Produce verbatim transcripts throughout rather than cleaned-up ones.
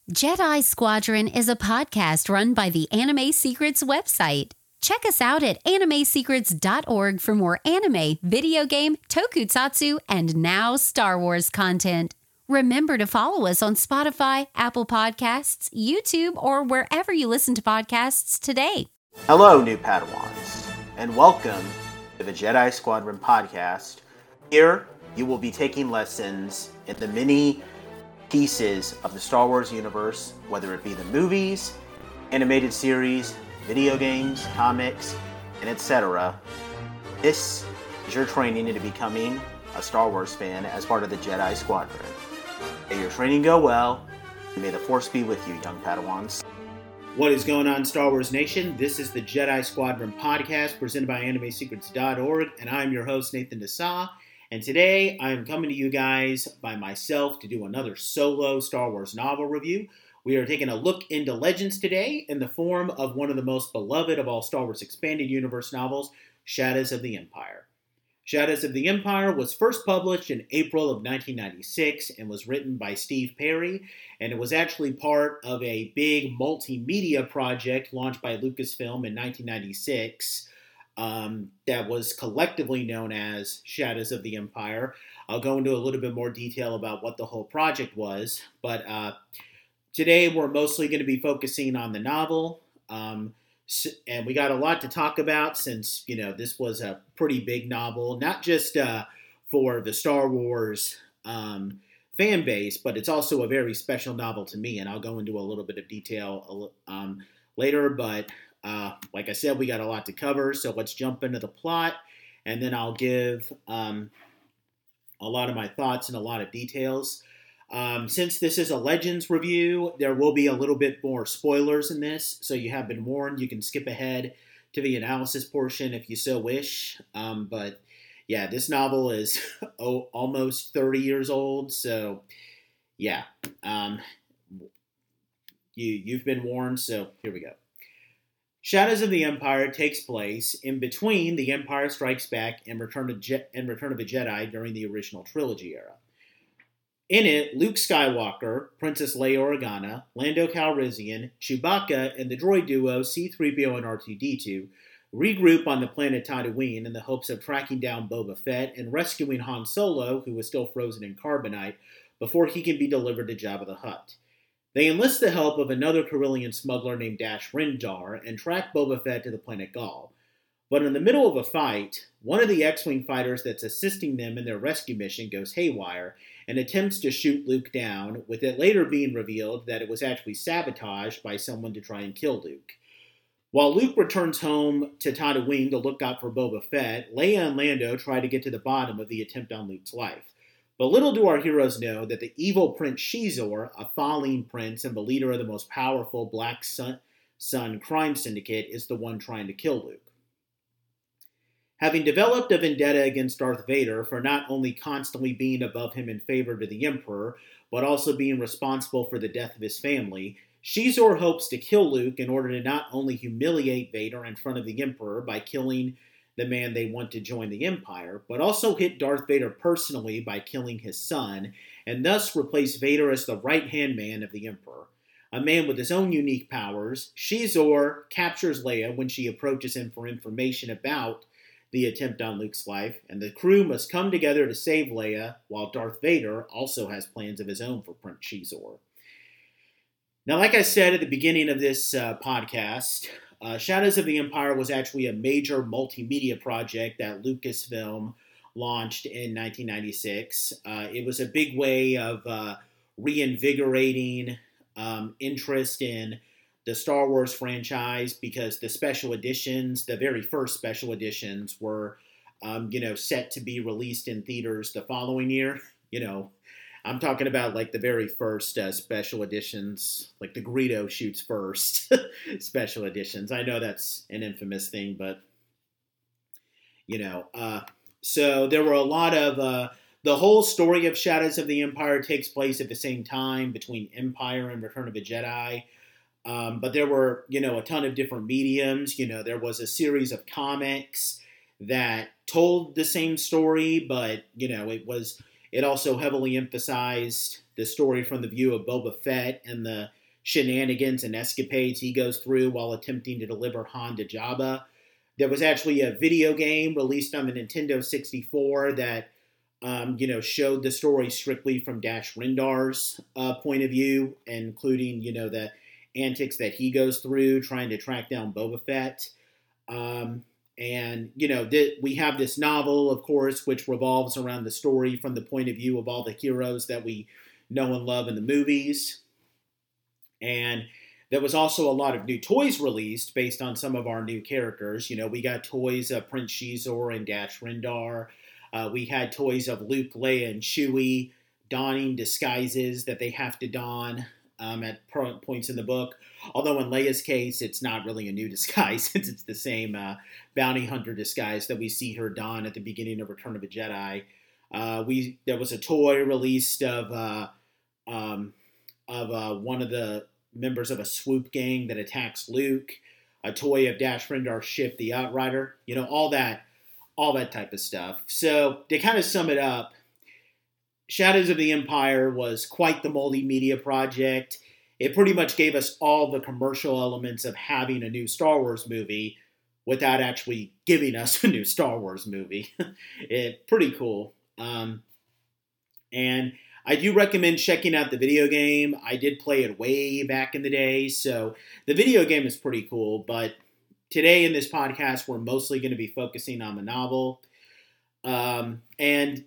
Jedi Squadron is a podcast run by the Anime Secrets website. Check us out at anime secrets dot org for more anime, video game, tokusatsu, and now Star Wars content. Remember to follow us on Spotify, Apple Podcasts, YouTube, or wherever you listen to podcasts today. Hello, new Padawans, and welcome to the Jedi Squadron podcast. Here, you will be taking lessons in the many pieces of the Star Wars universe, whether it be the movies, animated series, video games, comics, and et cetera. This is your training into becoming a Star Wars fan as part of the Jedi Squadron. May your training go well, and may the Force be with you, young Padawans. What is going on, Star Wars Nation? This is the Jedi Squadron podcast presented by anime secrets dot org, and I'm your host, Nathan Dessau. And today, I'm coming to you guys by myself to do another solo Star Wars novel review. We are taking a look into Legends today in the form of one of the most beloved of all Star Wars Expanded Universe novels, Shadows of the Empire. Shadows of the Empire was first published in April of nineteen ninety-six and was written by Steve Perry, and it was actually part of a big multimedia project launched by Lucasfilm in nineteen ninety-six. Um, that was collectively known as Shadows of the Empire. I'll go into a little bit more detail about what the whole project was, but uh, today we're mostly going to be focusing on the novel, um, and we got a lot to talk about since, you know, this was a pretty big novel, not just uh, for the Star Wars um, fan base, but it's also a very special novel to me, and I'll go into a little bit of detail um, later, but Uh, like I said, we got a lot to cover, so let's jump into the plot, and then I'll give um, a lot of my thoughts and a lot of details. Um, since this is a Legends review, there will be a little bit more spoilers in this, so you have been warned. You can skip ahead to the analysis portion if you so wish. Um, but yeah, this novel is oh, almost thirty years old, so yeah, um, you, you've been warned, so here we go. Shadows of the Empire takes place in between The Empire Strikes Back and Return, of Je- and Return of the Jedi during the original trilogy era. In it, Luke Skywalker, Princess Leia Organa, Lando Calrissian, Chewbacca, and the droid duo C three P O and R two D two regroup on the planet Tatooine in the hopes of tracking down Boba Fett and rescuing Han Solo, who was still frozen in carbonite, before he can be delivered to Jabba the Hutt. They enlist the help of another Corellian smuggler named Dash Rendar and track Boba Fett to the planet Gaul. But in the middle of a fight, one of the X-Wing fighters that's assisting them in their rescue mission goes haywire and attempts to shoot Luke down, with it later being revealed that it was actually sabotaged by someone to try and kill Luke. While Luke returns home to Tatooine to look out for Boba Fett, Leia and Lando try to get to the bottom of the attempt on Luke's life. But little do our heroes know that the evil Prince Xizor, a Fallen prince and the leader of the most powerful Black Sun, Sun crime syndicate, is the one trying to kill Luke. Having developed a vendetta against Darth Vader for not only constantly being above him in favor to the Emperor, but also being responsible for the death of his family, Xizor hopes to kill Luke in order to not only humiliate Vader in front of the Emperor by killing the man they want to join the Empire, but also hit Darth Vader personally by killing his son, and thus replace Vader as the right-hand man of the Emperor. A man with his own unique powers, Xizor captures Leia when she approaches him for information about the attempt on Luke's life, and the crew must come together to save Leia, while Darth Vader also has plans of his own for Prince Xizor. Now, like I said at the beginning of this uh, podcast, Uh, Shadows of the Empire was actually a major multimedia project that Lucasfilm launched in nineteen ninety-six. Uh, it was a big way of uh, reinvigorating um, interest in the Star Wars franchise, because the special editions, the very first special editions, were um, you know, set to be released in theaters the following year. You know, I'm talking about like the very first uh, special editions, like the Greedo shoots first special editions. I know that's an infamous thing, but, you know, uh, so there were a lot of, uh, the whole story of Shadows of the Empire takes place at the same time between Empire and Return of the Jedi. Um, but there were, you know, a ton of different mediums. You know, there was a series of comics that told the same story, but, you know, it was, it also heavily emphasized the story from the view of Boba Fett and the shenanigans and escapades he goes through while attempting to deliver Han to Jabba. There was actually a video game released on the Nintendo sixty-four that, um, you know, showed the story strictly from Dash Rendar's uh, point of view, including, you know, the antics that he goes through trying to track down Boba Fett. Um, and, you know, th- we have this novel, of course, which revolves around the story from the point of view of all the heroes that we know and love in the movies. And there was also a lot of new toys released based on some of our new characters. You know, we got toys of Prince Xizor and Dash Rendar. Uh, we had toys of Luke, Leia, and Chewie donning disguises that they have to don um, at points in the book. Although in Leia's case, it's not really a new disguise since it's the same uh, bounty hunter disguise that we see her don at the beginning of Return of the Jedi. Uh, we there was a toy released of uh, um, of uh, one of the members of a swoop gang that attacks Luke. A toy of Dash Rendar's ship, the Outrider. You know, all that, all that type of stuff. So to kind of sum it up, Shadows of the Empire was quite the multimedia project. It pretty much gave us all the commercial elements of having a new Star Wars movie without actually giving us a new Star Wars movie. It pretty cool. Um, and I do recommend checking out the video game. I did play it way back in the day, so the video game is pretty cool. But today in this podcast, we're mostly going to be focusing on the novel. Um, and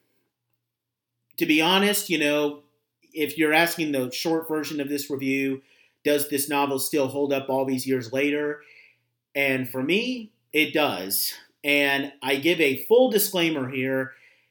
to be honest, you know, if you're asking the short version of this review, does this novel still hold up all these years later? And for me, it does. And I give a full disclaimer here.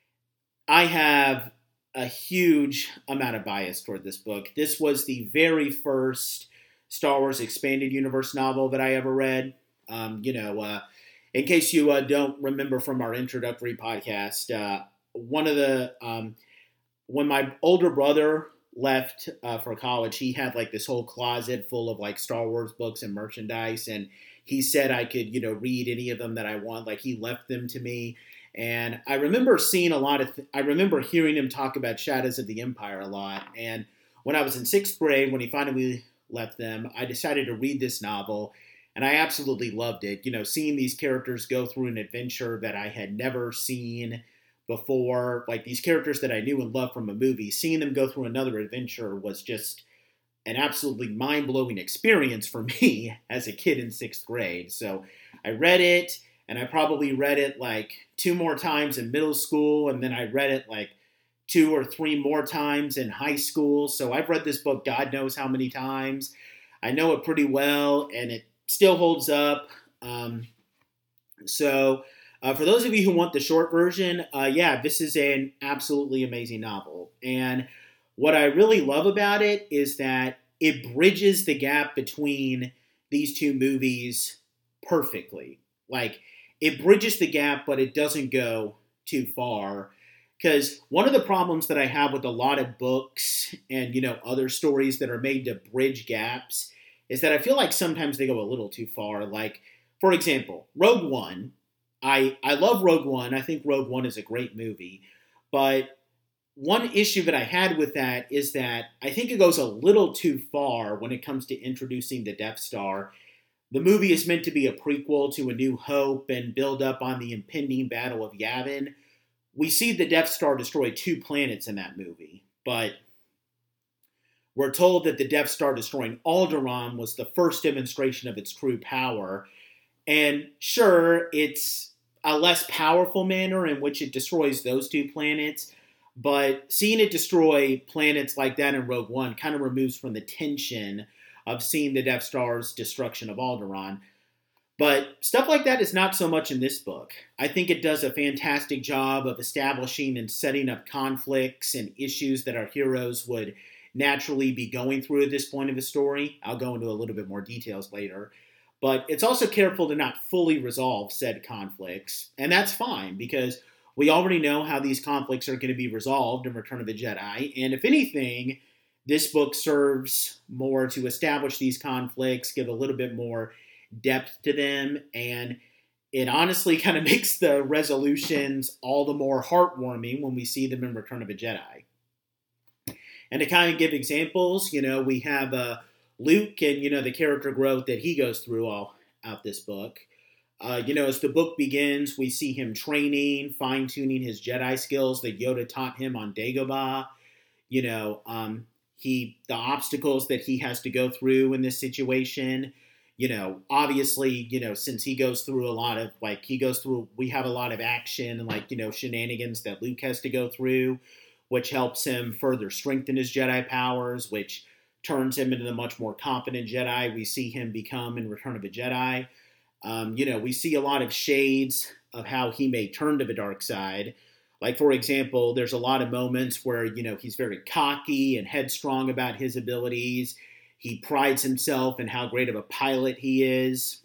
I have a huge amount of bias toward this book. This was the very first Star Wars Expanded Universe novel that I ever read. Um, you know, uh, in case you uh, don't remember from our introductory podcast, uh, one of the... Um, When my older brother left uh, for college, he had like this whole closet full of like Star Wars books and merchandise. And he said I could, you know, read any of them that I want. Like he left them to me. And I remember seeing a lot of, th- I remember hearing him talk about Shadows of the Empire a lot. And when I was in sixth grade, when he finally left them, I decided to read this novel. And I absolutely loved it. You know, seeing these characters go through an adventure that I had never seen before, like these characters that I knew and loved from a movie, seeing them go through another adventure was just an absolutely mind-blowing experience for me as a kid in sixth grade. So I read it, and I probably read it like two more times in middle school, and then I read it like two or three more times in high school. So I've read this book God knows how many times. I know it pretty well, and it still holds up. Um, so... Uh, for those of you who want the short version, uh, yeah, this is an absolutely amazing novel. And what I really love about it is that it bridges the gap between these two movies perfectly. Like, it bridges the gap, but it doesn't go too far. Because one of the problems that I have with a lot of books and, you know, other stories that are made to bridge gaps is that I feel like sometimes they go a little too far. Like, for example, Rogue One. I, I love Rogue One. I think Rogue One is a great movie. But one issue that I had with that is that I think it goes a little too far when it comes to introducing the Death Star. The movie is meant to be a prequel to A New Hope and build up on the impending Battle of Yavin. We see the Death Star destroy two planets in that movie. But we're told that the Death Star destroying Alderaan was the first demonstration of its true power. And sure, it's a less powerful manner in which it destroys those two planets, but seeing it destroy planets like that in Rogue One kind of removes from the tension of seeing the Death Star's destruction of Alderaan. But stuff like that is not so much in this book. I think it does a fantastic job of establishing and setting up conflicts and issues that our heroes would naturally be going through at this point of the story. I'll go into a little bit more details later. But it's also careful to not fully resolve said conflicts. And that's fine, because we already know how these conflicts are going to be resolved in Return of the Jedi. And if anything, this book serves more to establish these conflicts, give a little bit more depth to them. And it honestly kind of makes the resolutions all the more heartwarming when we see them in Return of the Jedi. And to kind of give examples, you know, we have uh, Luke and, you know, the character growth that he goes through all out this book. Uh, you know, as the book begins, we see him training, fine-tuning his Jedi skills that Yoda taught him on Dagobah. You know, um, he the obstacles that he has to go through in this situation. You know, obviously, you know, since he goes through a lot of, like, he goes through, we have a lot of action and, like, you know, shenanigans that Luke has to go through, which helps him further strengthen his Jedi powers, which turns him into the much more confident Jedi we see him become in Return of a Jedi. Um, you know, we see a lot of shades of how he may turn to the dark side. Like, for example, there's a lot of moments where, you know, he's very cocky and headstrong about his abilities. He prides himself in how great of a pilot he is.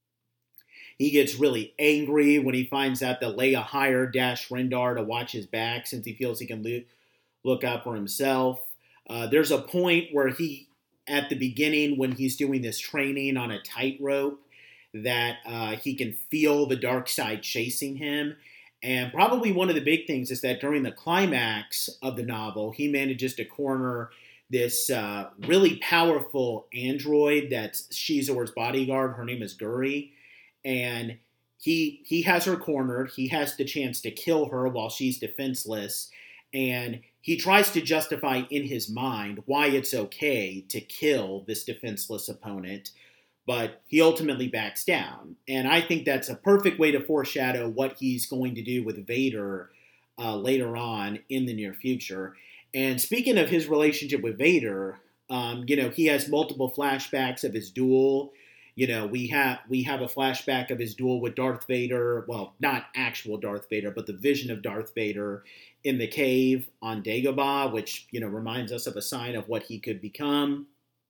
He gets really angry when he finds out that Leia hired Dash Rendar to watch his back since he feels he can lo- look out for himself. Uh, there's a point where he, at the beginning, when he's doing this training on a tightrope, that uh, he can feel the dark side chasing him. And probably one of the big things is that during the climax of the novel, he manages to corner this uh, really powerful android that's Shizor's bodyguard. Her name is Guri. And he he has her cornered. He has the chance to kill her while she's defenseless. And he tries to justify in his mind why it's okay to kill this defenseless opponent. But he ultimately backs down. And I think that's a perfect way to foreshadow what he's going to do with Vader uh, later on in the near future. And speaking of his relationship with Vader, um, you know, he has multiple flashbacks of his duel. You know, we have we have a flashback of his duel with Darth Vader. Well, not actual Darth Vader, but the vision of Darth Vader in the cave on Dagobah, which, you know, reminds us of a sign of what he could become.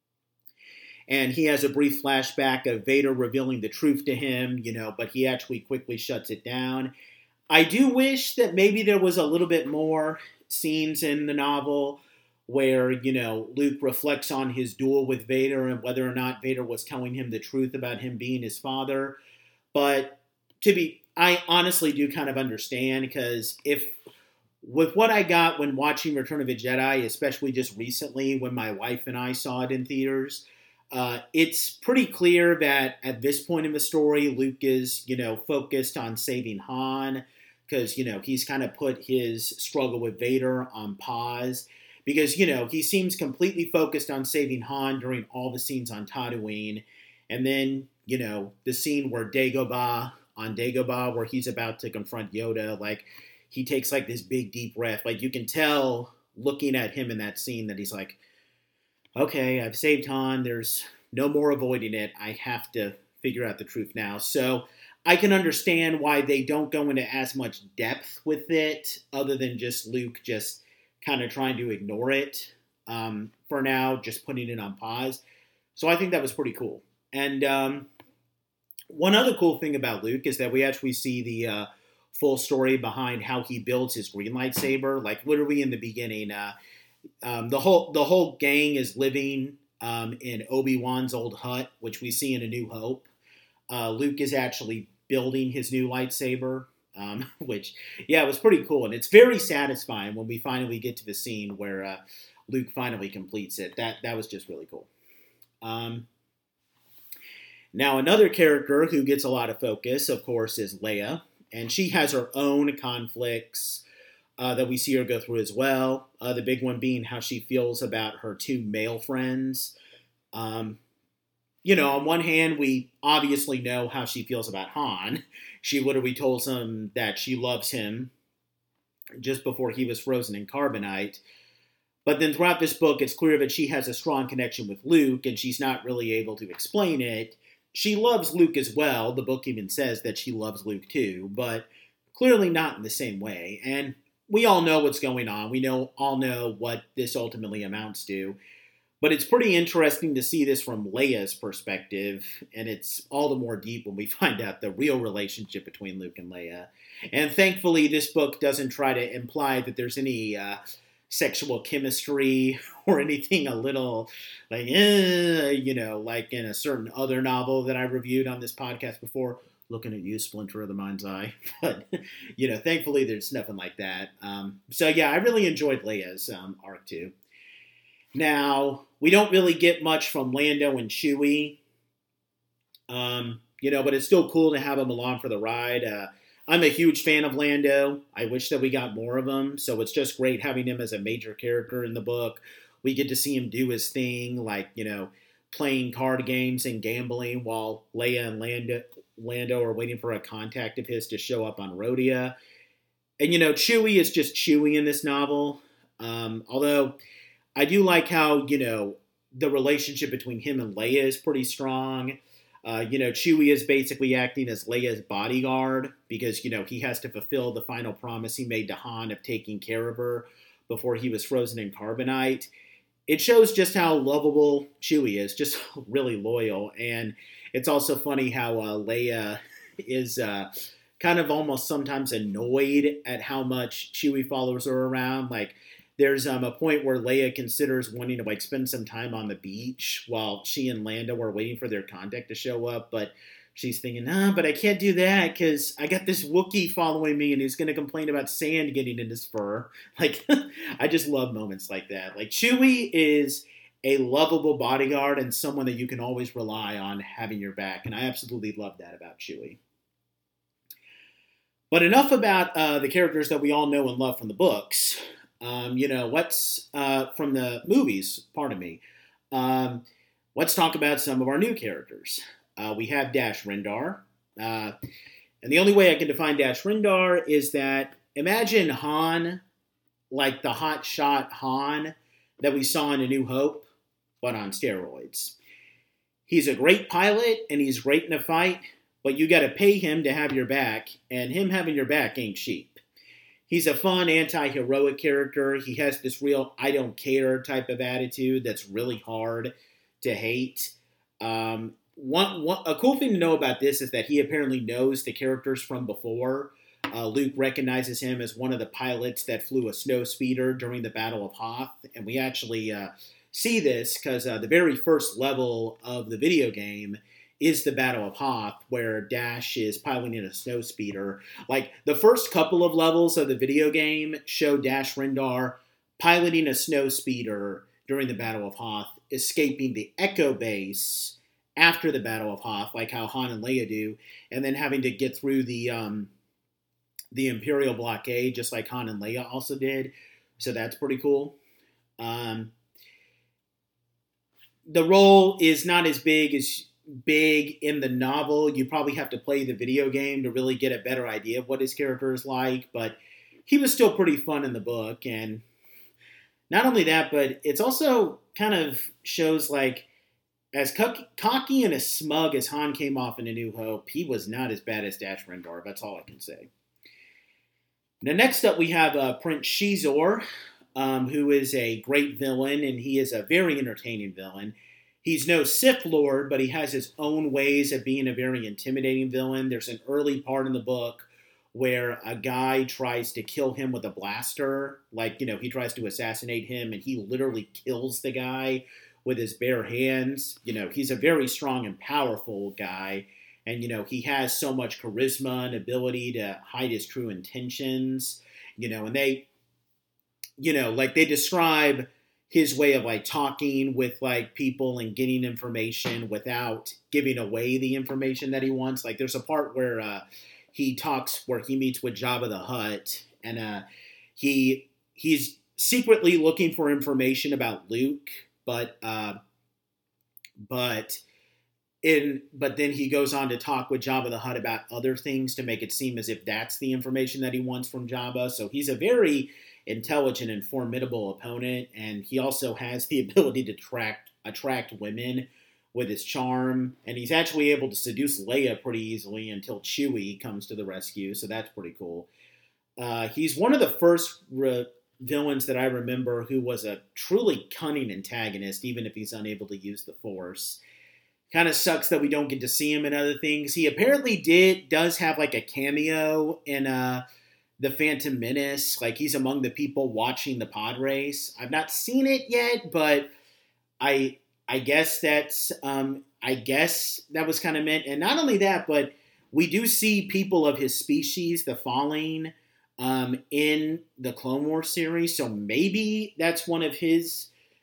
And he has a brief flashback of Vader revealing the truth to him, you know, but he actually quickly shuts it down. I do wish that maybe there was a little bit more scenes in the novel where, you know, Luke reflects on his duel with Vader and whether or not Vader was telling him the truth about him being his father. But to be, I honestly do kind of understand, because if, with what I got when watching Return of a Jedi, especially just recently when my wife and I saw it in theaters, uh, it's pretty clear that at this point in the story, Luke is, you know, focused on saving Han, because, you know, he's kind of put his struggle with Vader on pause. Because, you know, he seems completely focused on saving Han during all the scenes on Tatooine. And then, you know, the scene where Dagobah, on Dagobah, where he's about to confront Yoda, like, he takes, like, this big, deep breath. Like, you can tell, looking at him in that scene, that he's like, okay, I've saved Han. There's no more avoiding it. I have to figure out the truth now. So I can understand why they don't go into as much depth with it, other than just Luke just kind of trying to ignore it um, for now, just putting it on pause. So I think that was pretty cool. And um, one other cool thing about Luke is that we actually see the uh, full story behind how he builds his green lightsaber. Like, literally in the beginning, uh, um, the whole the whole gang is living um, in Obi-Wan's old hut, which we see in A New Hope. Uh, Luke is actually building his new lightsaber. Um, which, yeah, it was pretty cool. And it's very satisfying when we finally get to the scene where uh, Luke finally completes it. That that was just really cool. Um, now, another character who gets a lot of focus, of course, is Leia. And she has her own conflicts uh, that we see her go through as well. Uh, the big one being how she feels about her two male friends. Um, you know, on one hand, we obviously know how she feels about Han. She literally told him that she loves him just before he was frozen in carbonite. But then throughout this book, it's clear that she has a strong connection with Luke, and she's not really able to explain it. She loves Luke as well. The book even says that she loves Luke too, but clearly not in the same way. And we all know what's going on. We know all know what this ultimately amounts to. But it's pretty interesting to see this from Leia's perspective, and it's all the more deep when we find out the real relationship between Luke and Leia. And thankfully, this book doesn't try to imply that there's any uh, sexual chemistry or anything a little like, eh, you know, like in a certain other novel that I reviewed on this podcast before. Looking at you, Splinter of the Mind's Eye. But, you know, thankfully there's nothing like that. Um, so, yeah, I really enjoyed Leia's um, arc, too. Now, we don't really get much from Lando and Chewie, um, you know, but it's still cool to have them along for the ride. Uh, I'm a huge fan of Lando. I wish that we got more of him, so it's just great having him as a major character in the book. We get to see him do his thing, like, you know, playing card games and gambling while Leia and Lando, Lando are waiting for a contact of his to show up on Rhodia. And, you know, Chewie is just Chewie in this novel. Um, although I do like how, you know, the relationship between him and Leia is pretty strong. Uh, you know, Chewie is basically acting as Leia's bodyguard because, you know, he has to fulfill the final promise he made to Han of taking care of her before he was frozen in carbonite. It shows just how lovable Chewie is, just really loyal. And it's also funny how uh, Leia is uh, kind of almost sometimes annoyed at how much Chewie follows her around. Like, there's um, a point where Leia considers wanting to like spend some time on the beach while she and Lando are waiting for their contact to show up. But she's thinking, nah, but I can't do that because I got this Wookiee following me and he's going to complain about sand getting in his fur. Like, I just love moments like that. Like, Chewie is a lovable bodyguard and someone that you can always rely on having your back. And I absolutely love that about Chewie. But enough about uh, the characters that we all know and love from the books. Um, you know, what's uh, from the movies, pardon me. Um, let's talk about some of our new characters. Uh, we have Dash Rendar. Uh, and the only way I can define Dash Rendar is that imagine Han, like the hot shot Han that we saw in A New Hope, but on steroids. He's a great pilot and he's great in a fight, but you got to pay him to have your back, and him having your back ain't cheap. He's a fun anti-heroic character. He has this real I don't care type of attitude that's really hard to hate. Um, one, one, a cool thing to know about this is that he apparently knows the characters from before. Uh, Luke recognizes him as one of the pilots that flew a snowspeeder during the Battle of Hoth. And we actually uh, see this because uh, the very first level of the video game is the Battle of Hoth, where Dash is piloting a snowspeeder. Like, the first couple of levels of the video game show Dash Rendar piloting a snowspeeder during the Battle of Hoth, escaping the Echo base after the Battle of Hoth, like how Han and Leia do, and then having to get through the um, the Imperial blockade, just like Han and Leia also did. So that's pretty cool. Um, the role is not as big as big in the novel. You probably have to play the video game to really get a better idea of what his character is like, but he was still pretty fun in the book. And not only that, but it's also kind of shows like as cocky and as smug as Han came off in A New Hope, he was not as bad as Dash Rendar. That's all I can say. Now, next up we have uh, Prince Xizor, um, who is a great villain, and he is a very entertaining villain. He's no Sith Lord, but he has his own ways of being a very intimidating villain. There's an early part in the book where a guy tries to kill him with a blaster. Like, you know, he tries to assassinate him, and he literally kills the guy with his bare hands. You know, he's a very strong and powerful guy. And, you know, he has so much charisma and ability to hide his true intentions. You know, and they, you know, like they describe his way of like talking with like people and getting information without giving away the information that he wants. Like there's a part where uh, he talks, where he meets with Jabba the Hutt, and uh, he he's secretly looking for information about Luke, but uh, but in but then he goes on to talk with Jabba the Hutt about other things to make it seem as if that's the information that he wants from Jabba. So he's a very intelligent and formidable opponent, and he also has the ability to attract attract women with his charm, and he's actually able to seduce Leia pretty easily until Chewie comes to the rescue, so that's pretty cool. Uh, he's one of the first re- villains that I remember who was a truly cunning antagonist, even if he's unable to use the Force. Kind of sucks that we don't get to see him in other things. He apparently did does have like a cameo in uh The Phantom Menace. Like, he's among the people watching the pod race. I've not seen it yet, but I I guess that's um I guess that was kind of meant. And not only that, but we do see people of his species, the Falling, um, in the Clone Wars series. So maybe that's one of his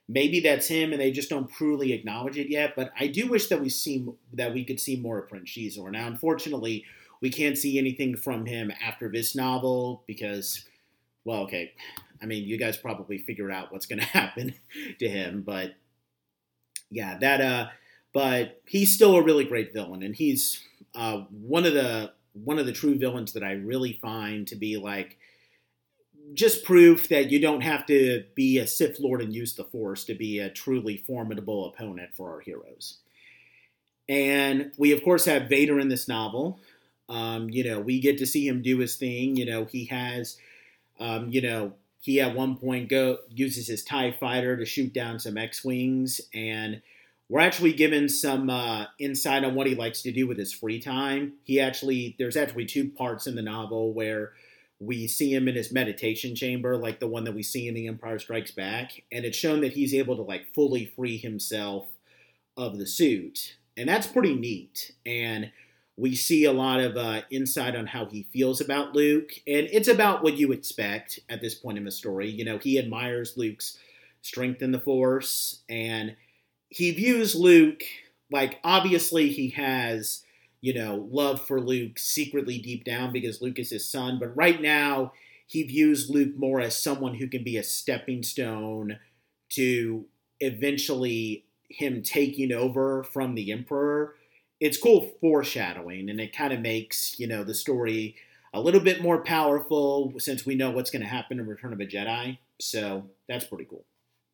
maybe that's him and they just don't truly acknowledge it yet. But I do wish that we see that we could see more of Prince Xizor. Now, unfortunately, we can't see anything from him after this novel because, well, okay, I mean, you guys probably figured out what's going to happen to him. But yeah, that, uh, but he's still a really great villain. And he's uh, one of the, one of the true villains that I really find to be like, just proof that you don't have to be a Sith Lord and use the Force to be a truly formidable opponent for our heroes. And we, of course, have Vader in this novel. Um, you know, we get to see him do his thing. You know, he has, um, you know, he at one point go uses his TIE fighter to shoot down some X-Wings. And we're actually given some uh, insight on what he likes to do with his free time. He actually, there's actually two parts in the novel where we see him in his meditation chamber, like the one that we see in The Empire Strikes Back. And it's shown that he's able to like fully free himself of the suit. And that's pretty neat. And we see a lot of uh, insight on how he feels about Luke. And it's about what you expect at this point in the story. You know, he admires Luke's strength in the Force. And he views Luke, like, obviously he has, you know, love for Luke secretly deep down because Luke is his son. But right now, he views Luke more as someone who can be a stepping stone to eventually him taking over from the Emperor. It's cool foreshadowing, and it kind of makes, you know, the story a little bit more powerful since we know what's going to happen in Return of a Jedi. So that's pretty cool.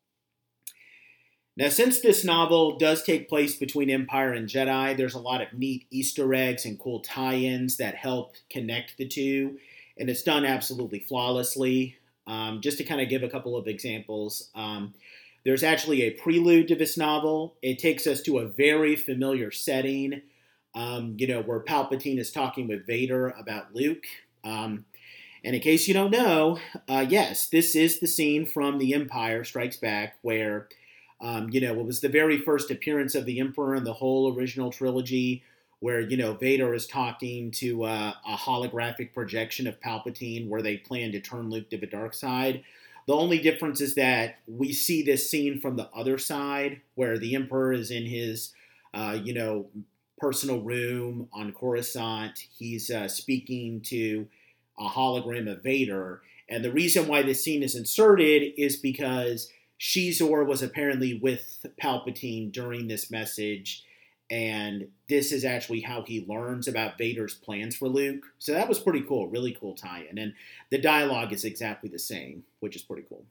Now, since this novel does take place between Empire and Jedi, there's a lot of neat Easter eggs and cool tie-ins that help connect the two, and it's done absolutely flawlessly. Um, just to kind of give a couple of examples, um, there's actually a prelude to this novel. It takes us to a very familiar setting, um, you know, where Palpatine is talking with Vader about Luke. Um, and in case you don't know, uh, yes, this is the scene from The Empire Strikes Back where Um, you know, it was the very first appearance of the Emperor in the whole original trilogy where, you know, Vader is talking to uh, a holographic projection of Palpatine where they plan to turn Luke to the dark side. The only difference is that we see this scene from the other side where the Emperor is in his, uh, you know, personal room on Coruscant. He's uh, speaking to a hologram of Vader. And the reason why this scene is inserted is because Xizor was apparently with Palpatine during this message, and this is actually how he learns about Vader's plans for Luke. So that was pretty cool, really cool tie-in. And the dialogue is exactly the same, which is pretty cool.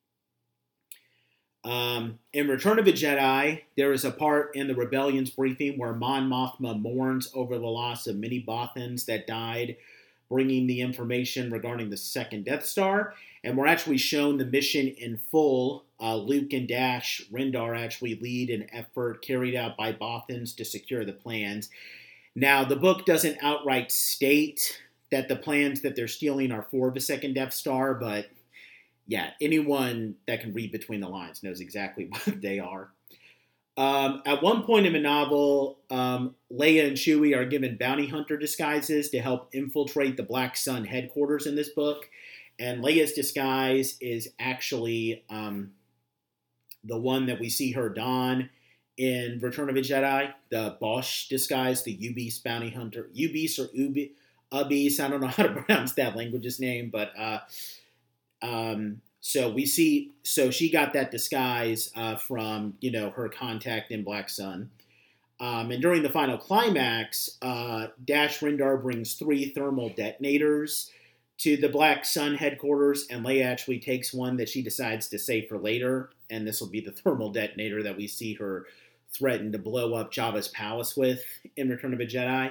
Um, in Return of a Jedi, there is a part in the Rebellion's briefing where Mon Mothma mourns over the loss of many Bothans that died, bringing the information regarding the second Death Star. And we're actually shown the mission in full. Uh, Luke and Dash Rendar actually lead an effort carried out by Bothans to secure the plans. Now, the book doesn't outright state that the plans that they're stealing are for the second Death Star, but yeah, anyone that can read between the lines knows exactly what they are. Um, at one point in the novel, um, Leia and Chewie are given bounty hunter disguises to help infiltrate the Black Sun headquarters in this book. And Leia's disguise is actually um, the one that we see her don in Return of a Jedi, the Bosch disguise, the Ubisoft bounty hunter, Ubisoft or Ubi, Ubis, I don't know how to pronounce that language's name, but uh, um, so we see, so she got that disguise uh, from, you know, her contact in Black Sun. Um, and during the final climax, uh, Dash Rendar brings three thermal detonators to the Black Sun headquarters, and Leia actually takes one that she decides to save for later, and this will be the thermal detonator that we see her threaten to blow up Jabba's palace with in Return of a Jedi.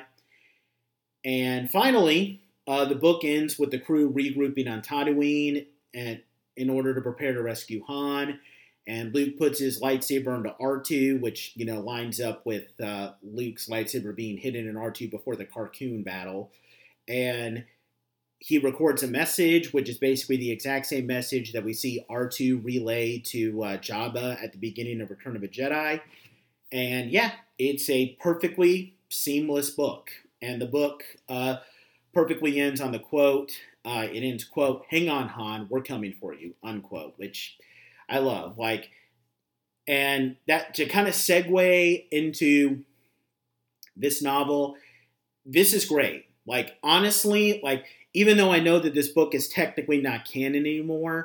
And finally, uh, the book ends with the crew regrouping on Tatooine and in order to prepare to rescue Han, and Luke puts his lightsaber into R two, which, you know, lines up with uh, Luke's lightsaber being hidden in R two before the Carkoon battle, and he records a message, which is basically the exact same message that we see R two relay to uh, Jabba at the beginning of Return of a Jedi. And yeah, it's a perfectly seamless book. And the book uh, perfectly ends on the quote, uh, it ends, quote, "Hang on, Han, we're coming for you," unquote, which I love. Like, And that to kind of segue into this novel, this is great. Like, honestly, like, even though I know that this book is technically not canon anymore,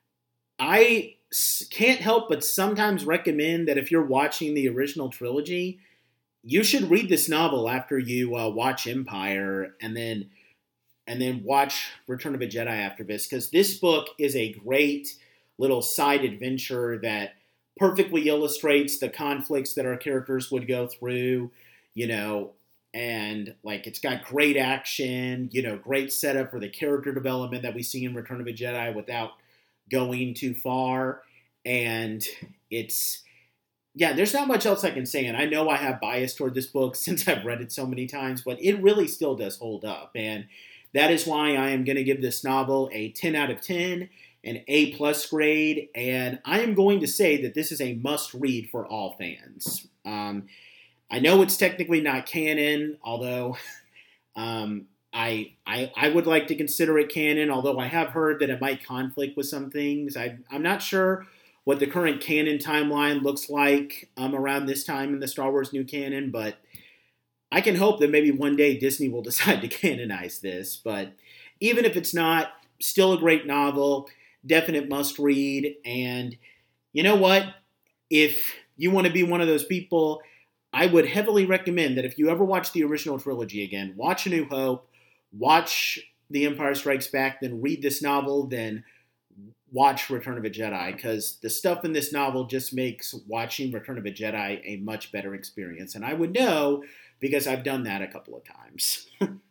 I can't help but sometimes recommend that if you're watching the original trilogy, you should read this novel after you uh, watch Empire, and then and then watch Return of a Jedi after this, because this book is a great little side adventure that perfectly illustrates the conflicts that our characters would go through, you know, and like it's got great action, you know, great setup for the character development that we see in Return of a Jedi without going too far. And it's, yeah, there's not much else I can say. And I know I have bias toward this book since I've read it so many times, but it really still does hold up. And that is why I am going to give this novel a ten out of ten, an A plus grade. And I am going to say that this is a must read for all fans. Um, I know it's technically not canon, although um, I, I I would like to consider it canon, although I have heard that it might conflict with some things. I, I'm not sure what the current canon timeline looks like um, around this time in the Star Wars new canon, but I can hope that maybe one day Disney will decide to canonize this. But even if it's not, still a great novel, definite must read. And you know what? If you want to be one of those people, I would heavily recommend that if you ever watch the original trilogy again, watch A New Hope, watch The Empire Strikes Back, then read this novel, then watch Return of a Jedi, because the stuff in this novel just makes watching Return of a Jedi a much better experience. And I would know because I've done that a couple of times.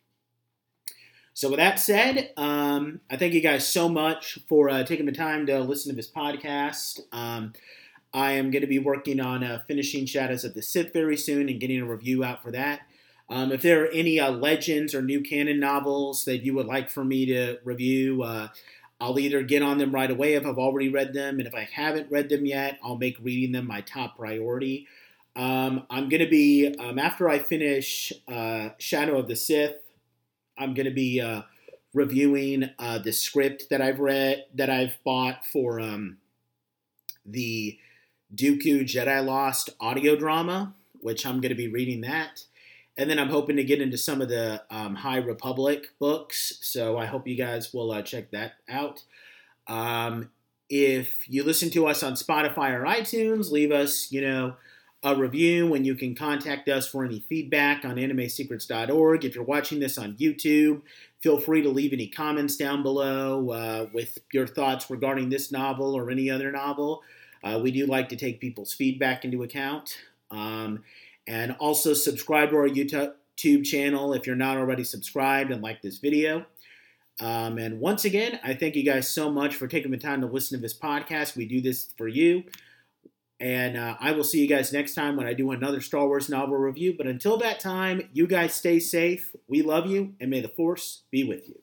So with that said, um, I thank you guys so much for uh, taking the time to listen to this podcast. Um, I am going to be working on uh, finishing Shadows of the Sith very soon and getting a review out for that. Um, if there are any uh, Legends or new canon novels that you would like for me to review, uh, I'll either get on them right away if I've already read them, and if I haven't read them yet, I'll make reading them my top priority. Um, I'm going to be, um, after I finish uh, Shadow of the Sith, I'm going to be uh, reviewing uh, the script that I've read, that I've bought for um, the Dooku Jedi Lost audio drama, which I'm going to be reading that. And then I'm hoping to get into some of the um, High Republic books, so I hope you guys will uh, check that out. Um, if you listen to us on Spotify or iTunes, leave us, you know, a review, and you can contact us for any feedback on anime secrets dot org. If you're watching this on YouTube, feel free to leave any comments down below uh, with your thoughts regarding this novel or any other novel. Uh, we do like to take people's feedback into account. Um, and also subscribe to our YouTube channel if you're not already subscribed and like this video. Um, and once again, I thank you guys so much for taking the time to listen to this podcast. We do this for you. And uh, I will see you guys next time when I do another Star Wars novel review. But until that time, you guys stay safe. We love you, and may the Force be with you.